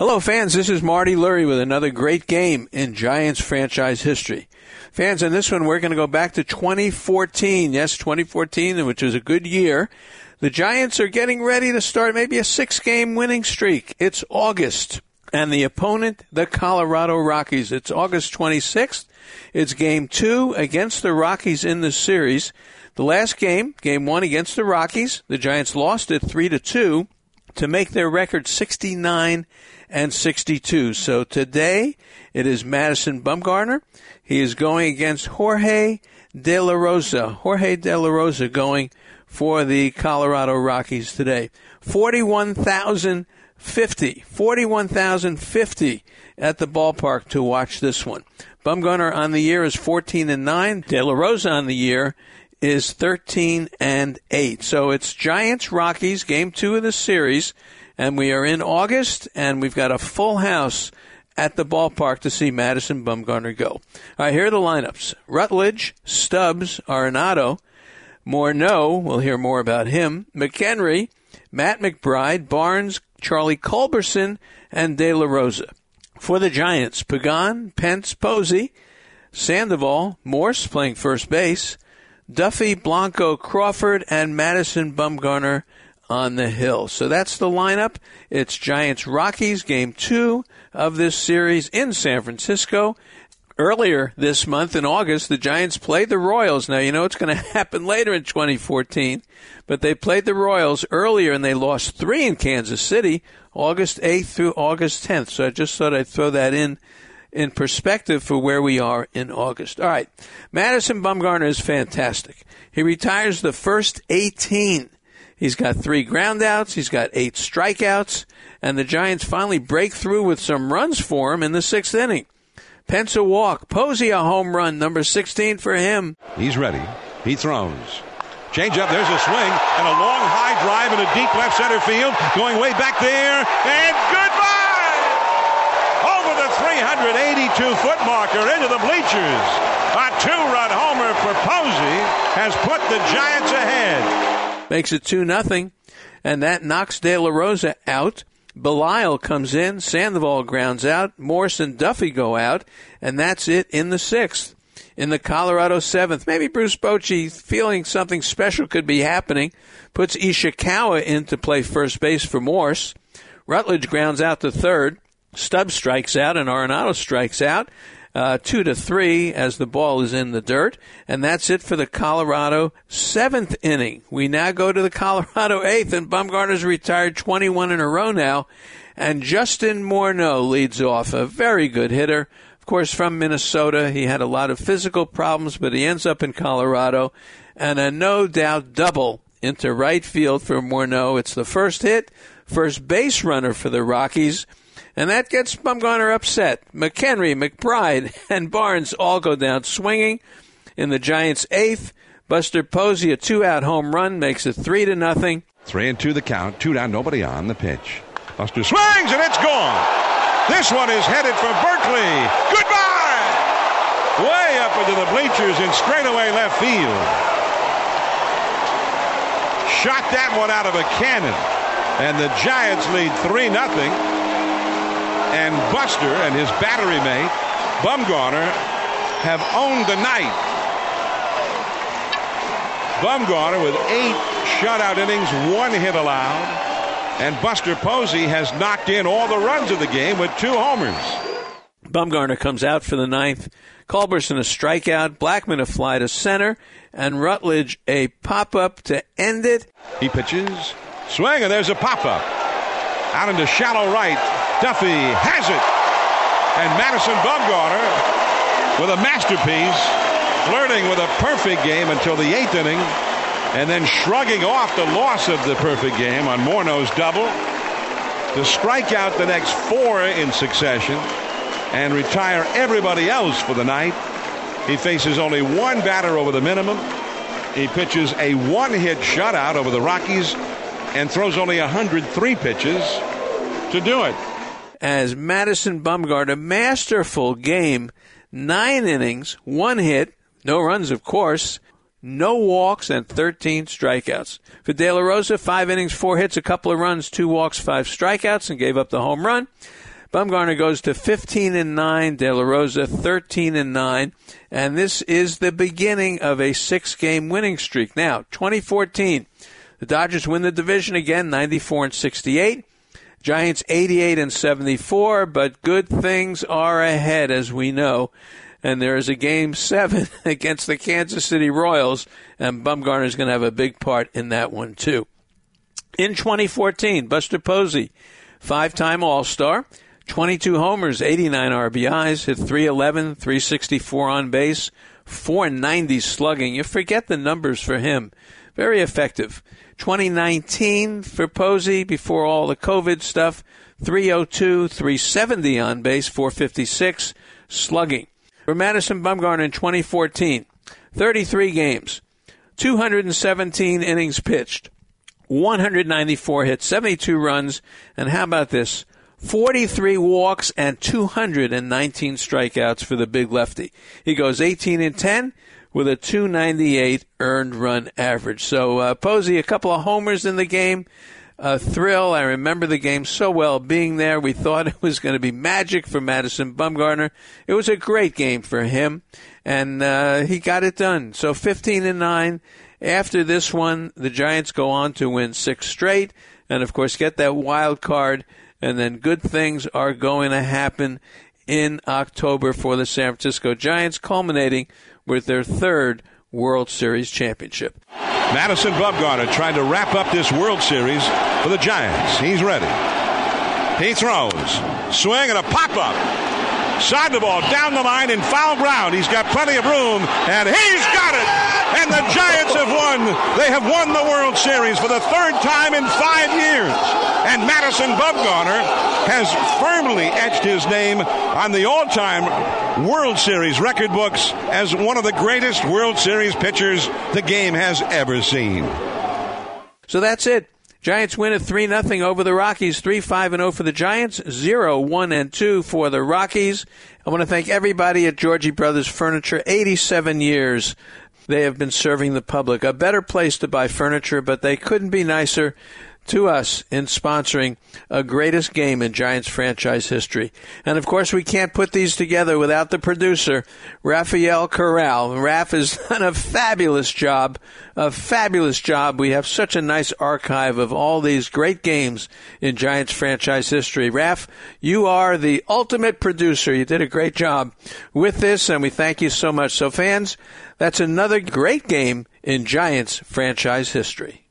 Hello, fans. This is Marty Lurie with another great game in Giants franchise history. Fans, in this one, we're going to go back to 2014. Yes, 2014, which was a good year. The Giants are getting ready to start maybe a 6-game winning streak. It's August, and the opponent, the Colorado Rockies. It's August 26th. It's Game 2 against the Rockies in the series. The last game, Game 1 against the Rockies, the Giants lost it 3-2 to make their record 69-62. So today, it is Madison Bumgarner. He is going against Jorge De La Rosa. Jorge De La Rosa going for the Colorado Rockies today. 41,050 at the ballpark to watch this one. Bumgarner on the year is 14-9. De La Rosa on the year is 13-8. So it's Giants-Rockies, Game 2 of the series, and we are in August, and we've got a full house at the ballpark to see Madison Bumgarner go. All right, here are the lineups. Rutledge, Stubbs, Arenado, Morneau, we'll hear more about him, McHenry, Matt McBride, Barnes, Charlie Culberson, and De La Rosa. For the Giants, Pagan, Pence, Posey, Sandoval, Morse playing first base, Duffy, Blanco, Crawford, and Madison Bumgarner on the hill. So that's the lineup. It's Giants-Rockies, Game 2 of this series in San Francisco. Earlier this month in August, the Giants played the Royals. Now, you know it's going to happen later in 2014, but they played the Royals earlier, and they lost 3 in Kansas City, August 8th through August 10th. So I just thought I'd throw that in perspective for where we are in August. All right, Madison Bumgarner is fantastic. He retires the first 18. He's got 3 groundouts. He's got 8 strikeouts. And the Giants finally break through with some runs for him in the 6th inning. Pence a walk. Posey a home run, number 16 for him. He's ready. He throws. Change up. There's a swing and a long high drive in a deep left center field. Going way back there. And goodbye! Over the 382-foot marker into the bleachers. A 2-run homer for Posey has put the Giants ahead. Makes it 2-0, and that knocks De La Rosa out. Belisle comes in, Sandoval grounds out, Morse and Duffy go out, and that's it in the 6th. In the Colorado 7th, maybe Bruce Bochy, feeling something special could be happening, puts Ishikawa in to play first base for Morse. Rutledge grounds out to third. Stubbs strikes out, and Arenado strikes out. 2-3 as the ball is in the dirt. And that's it for the Colorado 7th inning. We now go to the Colorado 8th, and Bumgarner's retired 21 in a row now. And Justin Morneau leads off, a very good hitter. Of course, from Minnesota, he had a lot of physical problems, but he ends up in Colorado. And a no-doubt double into right field for Morneau. It's the first hit, first base runner for the Rockies. And that gets Bumgarner upset. McHenry, McBride, and Barnes all go down swinging. In the Giants' 8th, Buster Posey, a 2-out home run, makes it 3-0. 3-2 the count. 2 down, nobody on the pitch. Buster swings, and it's gone. This one is headed for Berkeley. Goodbye! Way up into the bleachers in straightaway left field. Shot that one out of a cannon. And the Giants lead 3-0. And Buster and his battery mate, Bumgarner, have owned the night. Bumgarner with 8 shutout innings, 1 hit allowed. And Buster Posey has knocked in all the runs of the game with 2 homers. Bumgarner comes out for the 9th. Culberson a strikeout. Blackman a fly to center. And Rutledge a pop-up to end it. He pitches. Swing, and there's a pop-up. Out into shallow right. Duffy has it. And Madison Bumgarner with a masterpiece, flirting with a perfect game until the 8th inning, and then shrugging off the loss of the perfect game on Morneau's double to strike out the next 4 in succession and retire everybody else for the night. He faces only 1 batter over the minimum. He pitches a 1-hit shutout over the Rockies and throws only 103 pitches to do it. As Madison Bumgarner, masterful game, 9 innings, 1 hit, no runs, of course, no walks, and 13 strikeouts. For De La Rosa, 5 innings, 4 hits, a couple of runs, 2 walks, 5 strikeouts, and gave up the home run. Bumgarner goes to 15-9, De La Rosa 13-9, and this is the beginning of a 6-game winning streak. Now, 2014, the Dodgers win the division again, 94-68. Giants 88-74, but good things are ahead, as we know. And there is a Game 7 against the Kansas City Royals, and Bumgarner is going to have a big part in that one, too. In 2014, Buster Posey, 5-time All-Star, 22 homers, 89 RBIs, hit .311, .364 on base, .490 slugging. You forget the numbers for him. Very effective. 2019 for Posey, before all the COVID stuff, .302, .370 on base, .456 slugging. For Madison Bumgarner in 2014, 33 games, 217 innings pitched, 194 hits, 72 runs, and how about this? 43 walks and 219 strikeouts for the big lefty. He goes 18-10 with a .298 earned run average. So Posey, a couple of homers in the game. A thrill. I remember the game so well being there. We thought it was going to be magic for Madison Bumgarner. It was a great game for him, and he got it done. So 15-9. After this one, the Giants go on to win 6 straight, and of course get that wild card, and then good things are going to happen in October for the San Francisco Giants, culminating with their 3rd World Series championship. Madison Bumgarner trying to wrap up this World Series for the Giants. He's ready. He throws. Swing and a pop-up. Side the ball down the line in foul ground. He's got plenty of room, and he's got it! And the Giants have won. They have won the World Series for the 3rd time in 5 years. And Madison Bumgarner has firmly etched his name on the all-time World Series record books as one of the greatest World Series pitchers the game has ever seen. So that's it. Giants win at 3-0 over the Rockies. 3-5-0 for the Giants. 0-1-2 for the Rockies. I want to thank everybody at Georgie Brothers Furniture. 87 years they have been serving the public. A better place to buy furniture, but they couldn't be nicer to us in sponsoring a greatest game in Giants franchise history. And, of course, we can't put these together without the producer, Rafael Corral. Raph has done a fabulous job. We have such a nice archive of all these great games in Giants franchise history. Raph, you are the ultimate producer. You did a great job with this, and we thank you so much. So, fans, that's another great game in Giants franchise history.